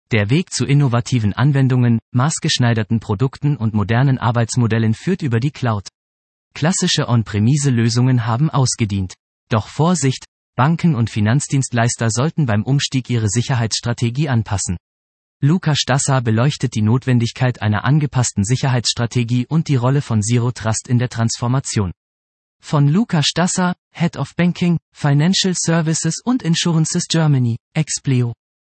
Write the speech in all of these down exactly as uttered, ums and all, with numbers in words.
Der Weg zu innovativen Anwendungen, maßgeschneiderten Produkten und modernen Arbeitsmodellen führt über die Cloud. Klassische On-Premise-Lösungen haben ausgedient. Doch Vorsicht, Banken und Finanzdienstleister sollten beim Umstieg ihre Sicherheitsstrategie anpassen. Luca Stasser beleuchtet die Notwendigkeit einer angepassten Sicherheitsstrategie und die Rolle von Zero Trust in der Transformation. Von Luca Stasser, Head of Banking, Financial Services und Insurances Germany, Expleo.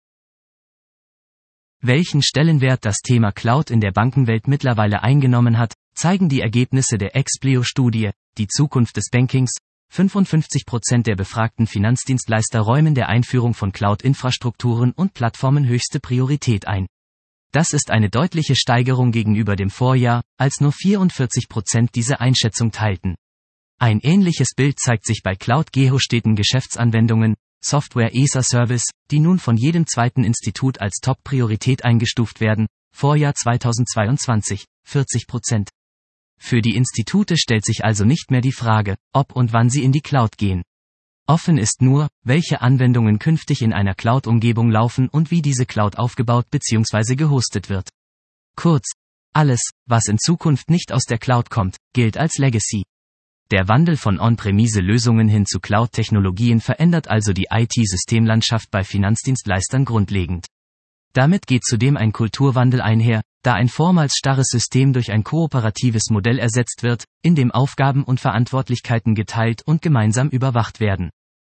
Welchen Stellenwert das Thema Cloud in der Bankenwelt mittlerweile eingenommen hat, zeigen die Ergebnisse der Expleo-Studie, die Zukunft des Bankings. fünfundfünfzig Prozent der befragten Finanzdienstleister räumen der Einführung von Cloud-Infrastrukturen und Plattformen höchste Priorität ein. Das ist eine deutliche Steigerung gegenüber dem Vorjahr, als nur vierundvierzig Prozent diese Einschätzung teilten. Ein ähnliches Bild zeigt sich bei Cloud-gehosteten Geschäftsanwendungen, Software as a Service, die nun von jedem zweiten Institut als Top-Priorität eingestuft werden, Vorjahr zweitausendzweiundzwanzig, vierzig Prozent. Für die Institute stellt sich also nicht mehr die Frage, ob und wann sie in die Cloud gehen. Offen ist nur, welche Anwendungen künftig in einer Cloud-Umgebung laufen und wie diese Cloud aufgebaut bzw. gehostet wird. Kurz, alles, was in Zukunft nicht aus der Cloud kommt, gilt als Legacy. Der Wandel von On-Premise-Lösungen hin zu Cloud-Technologien verändert also die I T-Systemlandschaft bei Finanzdienstleistern grundlegend. Damit geht zudem ein Kulturwandel einher, da ein vormals starres System durch ein kooperatives Modell ersetzt wird, in dem Aufgaben und Verantwortlichkeiten geteilt und gemeinsam überwacht werden.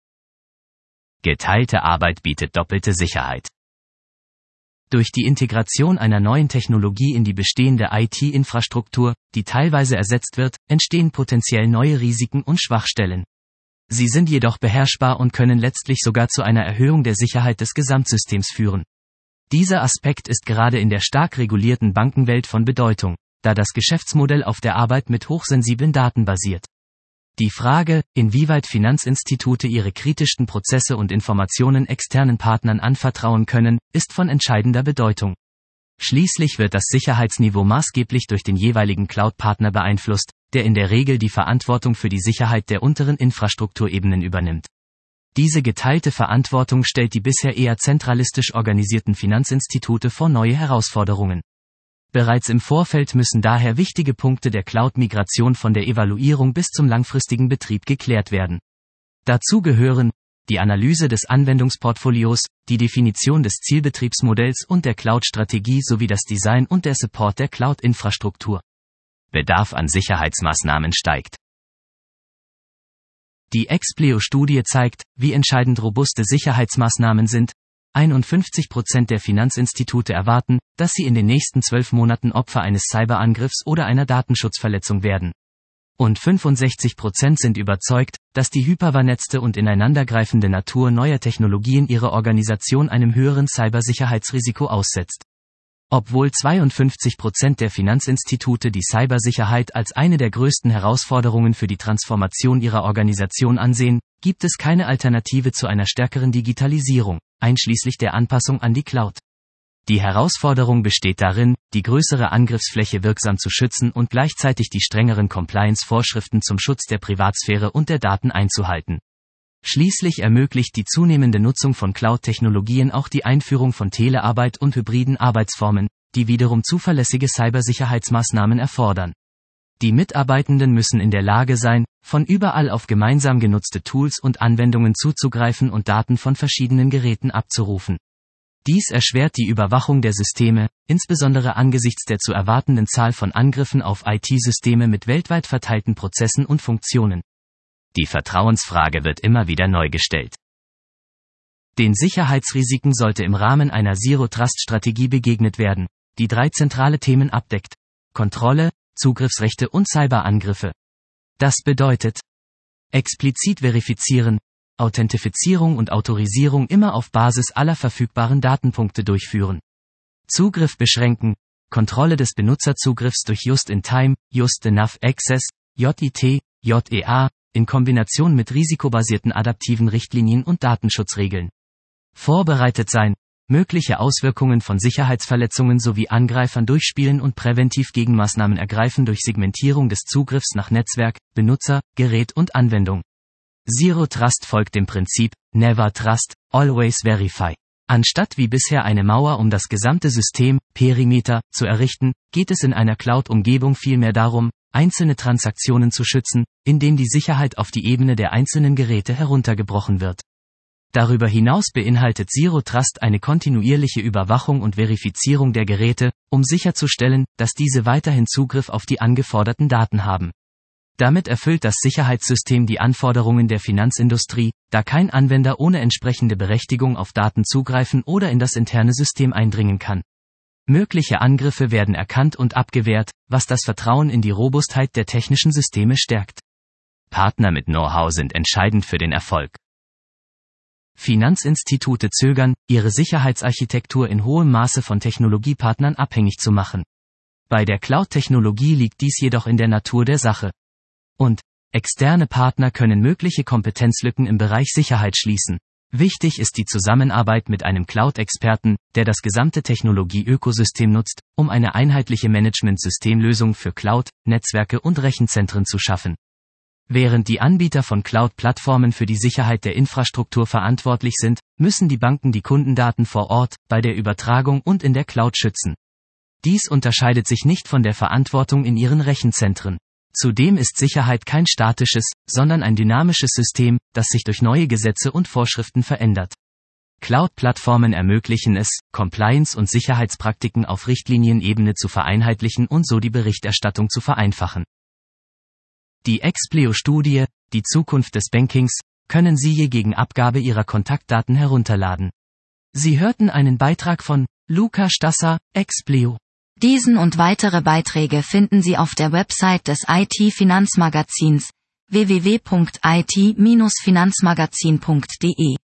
Geteilte Arbeit bietet doppelte Sicherheit. Durch die Integration einer neuen Technologie in die bestehende I T-Infrastruktur, die teilweise ersetzt wird, entstehen potenziell neue Risiken und Schwachstellen. Sie sind jedoch beherrschbar und können letztlich sogar zu einer Erhöhung der Sicherheit des Gesamtsystems führen. Dieser Aspekt ist gerade in der stark regulierten Bankenwelt von Bedeutung, da das Geschäftsmodell auf der Arbeit mit hochsensiblen Daten basiert. Die Frage, inwieweit Finanzinstitute ihre kritischsten Prozesse und Informationen externen Partnern anvertrauen können, ist von entscheidender Bedeutung. Schließlich wird das Sicherheitsniveau maßgeblich durch den jeweiligen Cloud-Partner beeinflusst, der in der Regel die Verantwortung für die Sicherheit der unteren Infrastrukturebenen übernimmt. Diese geteilte Verantwortung stellt die bisher eher zentralistisch organisierten Finanzinstitute vor neue Herausforderungen. Bereits im Vorfeld müssen daher wichtige Punkte der Cloud-Migration von der Evaluierung bis zum langfristigen Betrieb geklärt werden. Dazu gehören die Analyse des Anwendungsportfolios, die Definition des Zielbetriebsmodells und der Cloud-Strategie sowie das Design und der Support der Cloud-Infrastruktur. Bedarf an Sicherheitsmaßnahmen steigt. Die Expleo-Studie zeigt, wie entscheidend robuste Sicherheitsmaßnahmen sind. einundfünfzig Prozent der Finanzinstitute erwarten, dass sie in den nächsten zwölf Monaten Opfer eines Cyberangriffs oder einer Datenschutzverletzung werden. Und fünfundsechzig Prozent sind überzeugt, dass die hypervernetzte und ineinandergreifende Natur neuer Technologien ihre Organisation einem höheren Cybersicherheitsrisiko aussetzt. Obwohl zweiundfünfzig Prozent der Finanzinstitute die Cybersicherheit als eine der größten Herausforderungen für die Transformation ihrer Organisation ansehen, gibt es keine Alternative zu einer stärkeren Digitalisierung, einschließlich der Anpassung an die Cloud. Die Herausforderung besteht darin, die größere Angriffsfläche wirksam zu schützen und gleichzeitig die strengeren Compliance-Vorschriften zum Schutz der Privatsphäre und der Daten einzuhalten. Schließlich ermöglicht die zunehmende Nutzung von Cloud-Technologien auch die Einführung von Telearbeit und hybriden Arbeitsformen, die wiederum zuverlässige Cybersicherheitsmaßnahmen erfordern. Die Mitarbeitenden müssen in der Lage sein, von überall auf gemeinsam genutzte Tools und Anwendungen zuzugreifen und Daten von verschiedenen Geräten abzurufen. Dies erschwert die Überwachung der Systeme, insbesondere angesichts der zu erwartenden Zahl von Angriffen auf I T-Systeme mit weltweit verteilten Prozessen und Funktionen. Die Vertrauensfrage wird immer wieder neu gestellt. Den Sicherheitsrisiken sollte im Rahmen einer Zero-Trust-Strategie begegnet werden, die drei zentrale Themen abdeckt: Kontrolle, Zugriffsrechte und Cyberangriffe. Das bedeutet: explizit verifizieren, Authentifizierung und Autorisierung immer auf Basis aller verfügbaren Datenpunkte durchführen. Zugriff beschränken, Kontrolle des Benutzerzugriffs durch Just-in-Time, Just-enough Access, J I T, J E A, in Kombination mit risikobasierten adaptiven Richtlinien und Datenschutzregeln. Vorbereitet sein, mögliche Auswirkungen von Sicherheitsverletzungen sowie Angreifern durchspielen und präventiv Gegenmaßnahmen ergreifen durch Segmentierung des Zugriffs nach Netzwerk, Benutzer, Gerät und Anwendung. Zero Trust folgt dem Prinzip Never Trust, Always Verify. Anstatt wie bisher eine Mauer um das gesamte System, Perimeter, zu errichten, geht es in einer Cloud-Umgebung vielmehr darum, einzelne Transaktionen zu schützen, indem die Sicherheit auf die Ebene der einzelnen Geräte heruntergebrochen wird. Darüber hinaus beinhaltet Zero Trust eine kontinuierliche Überwachung und Verifizierung der Geräte, um sicherzustellen, dass diese weiterhin Zugriff auf die angeforderten Daten haben. Damit erfüllt das Sicherheitssystem die Anforderungen der Finanzindustrie, da kein Anwender ohne entsprechende Berechtigung auf Daten zugreifen oder in das interne System eindringen kann. Mögliche Angriffe werden erkannt und abgewehrt, was das Vertrauen in die Robustheit der technischen Systeme stärkt. Partner mit Know-how sind entscheidend für den Erfolg. Finanzinstitute zögern, ihre Sicherheitsarchitektur in hohem Maße von Technologiepartnern abhängig zu machen. Bei der Cloud-Technologie liegt dies jedoch in der Natur der Sache. Und externe Partner können mögliche Kompetenzlücken im Bereich Sicherheit schließen. Wichtig ist die Zusammenarbeit mit einem Cloud-Experten, der das gesamte Technologie-Ökosystem nutzt, um eine einheitliche Management-Systemlösung für Cloud, Netzwerke und Rechenzentren zu schaffen. Während die Anbieter von Cloud-Plattformen für die Sicherheit der Infrastruktur verantwortlich sind, müssen die Banken die Kundendaten vor Ort, bei der Übertragung und in der Cloud schützen. Dies unterscheidet sich nicht von der Verantwortung in ihren Rechenzentren. Zudem ist Sicherheit kein statisches, sondern ein dynamisches System, das sich durch neue Gesetze und Vorschriften verändert. Cloud-Plattformen ermöglichen es, Compliance- und Sicherheitspraktiken auf Richtlinienebene zu vereinheitlichen und so die Berichterstattung zu vereinfachen. Die Expleo-Studie, die Zukunft des Bankings, können Sie je gegen Abgabe Ihrer Kontaktdaten herunterladen. Sie hörten einen Beitrag von Luca Stasser, Expleo. Diesen und weitere Beiträge finden Sie auf der Website des I T-Finanzmagazins w w w punkt i t Bindestrich finanzmagazin punkt d e.